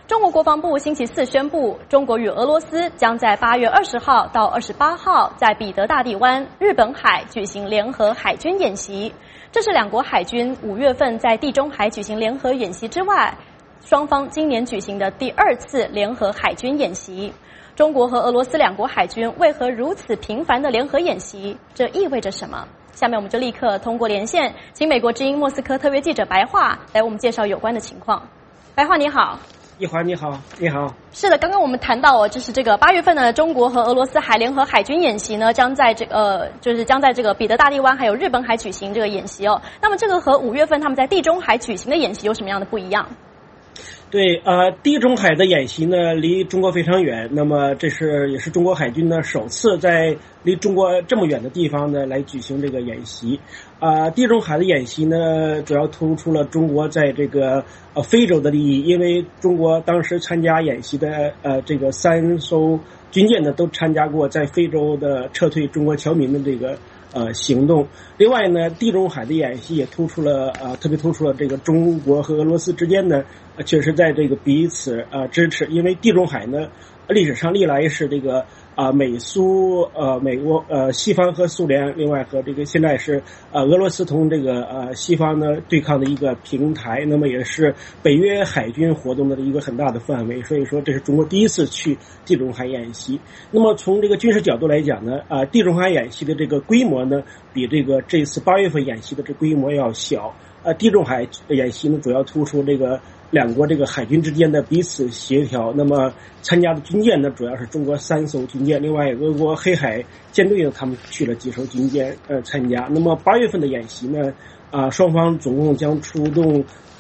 中国国防部星期四宣布，中国与俄罗斯将在8月20号到28号在彼得大帝湾、日本海举行联合海军演习。这是两国海军5月份在地中海举行联合演习之外，双方今年举行的第2次联合海军演习。中国和俄罗斯两国海军为何如此频繁的联合演习？这意味着什么？下面我们就立刻通过连线，请美国之音莫斯科特约记者白桦来为我们介绍有关的情况。白桦你好。 一华你好，你好。 是的，刚刚我们谈到就是这个8月份呢，中国和俄罗斯联合海军演习呢，将在这个彼得大帝湾还有日本海举行这个演习哦。那么这个和5月份他们在地中海举行的演习有什么样的不一样？ 对，地中海的演习呢离中国非常远，那么也是中国海军呢首次在离中国这么远的地方呢来举行这个演习。地中海的演习呢主要突出了中国在这个非洲的利益，因为中国当时参加演习的这个3艘军舰呢都参加过在非洲的撤退中国侨民的这个行动。另外呢，地中海的演习也特别突出了这个中国和俄罗斯之间呢，确实在这个彼此支持，因为地中海呢，历史上历来是这个美苏美国西方和苏联，另外和这个现在是俄罗斯同这个西方呢对抗的一个平台，那么也是北约海军活动的一个很大的范围，所以说这是中国第一次去地中海演习。那么从这个军事角度来讲呢，地中海演习的这个规模呢，比这次8月份演习的这规模要小。地中海演习呢，主要突出这个两国这个海军之间的彼此协调。那么参加的军舰呢，主要是中国3艘军舰，另外俄国黑海舰队呢，他们去了几艘军舰参加。那么8月份的演习呢，双方总共将出动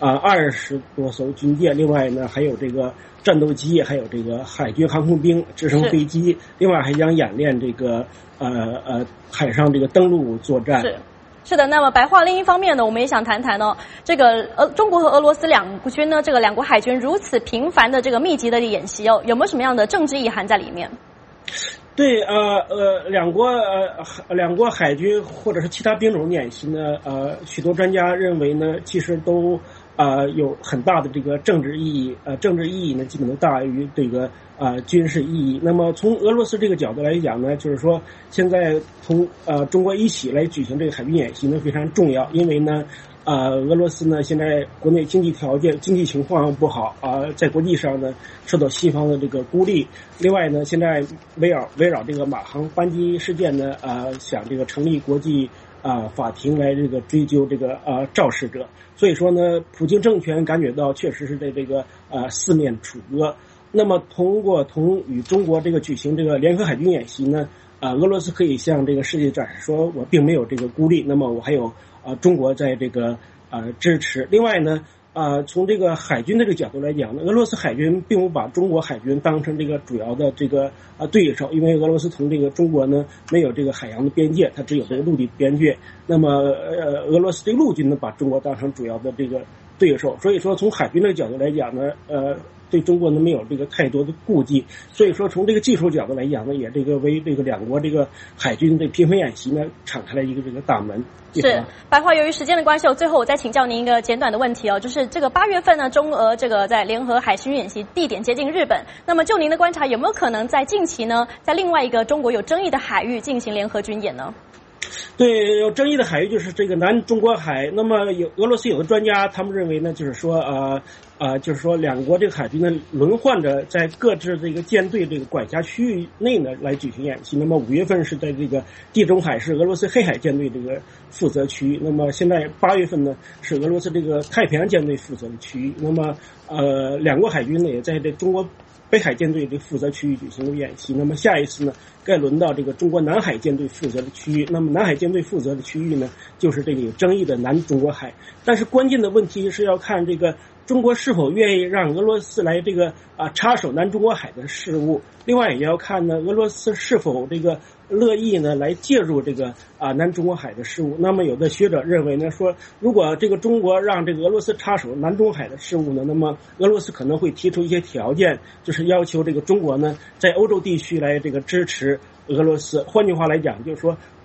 20多艘军舰，另外呢还有这个战斗机，还有这个海军航空兵、直升飞机，另外还将演练这个海上这个登陆作战。 是的，那么白桦另一方面呢，我们也想谈谈呢，这个中国和俄罗斯两国军呢，这个两国海军如此频繁的这个密集的演习哦，有没有什么样的政治意涵在里面？ 对，两国海军或者是其他兵种的演习呢，许多专家认为呢，其实都有很大的这个政治意义，政治意义呢基本都大于这个军事意义。那么从俄罗斯这个角度来讲呢，就是说现在同中国一起来举行这个海军演习呢非常重要，因为呢俄罗斯呢现在国内经济情况不好在国际上呢受到西方的这个孤立。另外呢，现在围绕这个马航班机事件呢想这个成立国际法庭来这个追究这个肇事者。所以说呢，普京政权感觉到确实是在这个四面楚歌。那么通过与中国这个举行这个联合海军演习呢，俄罗斯可以向这个世界展示说我并没有这个孤立，那么我还有中国在这个支持。另外呢，从这个海军这个角度来讲呢，俄罗斯海军并不把中国海军当成这个主要的这个对手，因为俄罗斯同这个中国呢没有这个海洋的边界，它只有这个陆地边界。那么俄罗斯这个陆军呢把中国当成主要的这个对手，所以说从海军这个角度来讲呢，对中国呢没有这个太多的顾忌。所以说从这个技术角度来讲呢，也这个为这个两国这个海军的频繁演习呢敞开了一个这个大门。 是，白桦，由于时间的关系，最后我再请教您一个简短的问题哦，就是这个8月份呢，中俄这个在联合海军演习地点接近日本，那么就您的观察，有没有可能在近期呢，在另外一个中国有争议的海域进行联合军演呢？ 对，有争议的海域就是这个南中国海。那么俄罗斯有的专家他们认为呢，就是说两国这个海军呢轮换着在各自这个舰队这个管辖区域内呢来举行演习。那么5月份是在这个地中海是俄罗斯黑海舰队这个负责区域，那么现在8月份呢是俄罗斯这个太平洋舰队负责的区域。那么两国海军呢也在这中国北海舰队的负责区域举行演习。那么下一次呢该轮到这个中国南海舰队负责的区域。那么南海舰队负责的区域呢就是这个有争议的南中国海。但是关键的问题是要看这个中国是否愿意让俄罗斯来这个插手南中国海的事务，另外也要看呢俄罗斯是否这个乐意呢来介入这个南中国海的事务。那么有的学者认为呢说，如果这个中国让这个俄罗斯插手南中海的事务呢，那么俄罗斯可能会提出一些条件，就是要求这个中国呢在欧洲地区来这个支持俄罗斯。换句话来讲，就是说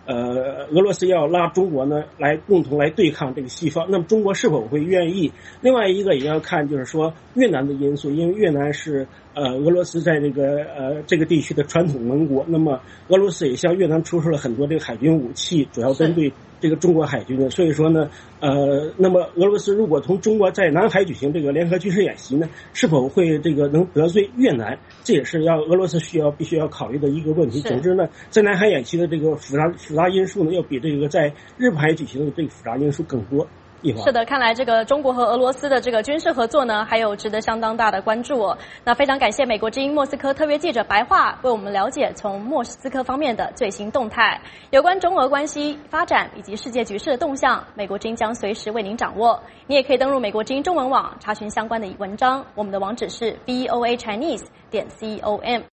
俄罗斯要拉中国呢来共同来对抗这个西方，那么中国是否会愿意？另外一个也要看就是说越南的因素，因为越南是俄罗斯在这个地区的传统盟国，那么俄罗斯也向越南出售了很多这个海军武器，主要针对这个中国海军的。所以说呢，那么俄罗斯如果同中国在南海举行这个联合军事演习呢，是否会能得罪越南？这也是俄罗斯必须要考虑的一个问题。总之呢，在南海演习的这个复杂因素呢，要比这个在日本海举行的这个复杂因素更多。 是的，看来这个中国和俄罗斯的这个军事合作呢，还有值得相当大的关注哦。那非常感谢美国之音莫斯科特约记者白桦为我们了解从莫斯科方面的最新动态，有关中俄关系发展以及世界局势的动向，美国之音将随时为您掌握。你也可以登入美国之音中文网查询相关的文章，我们的网址是voachinese.com。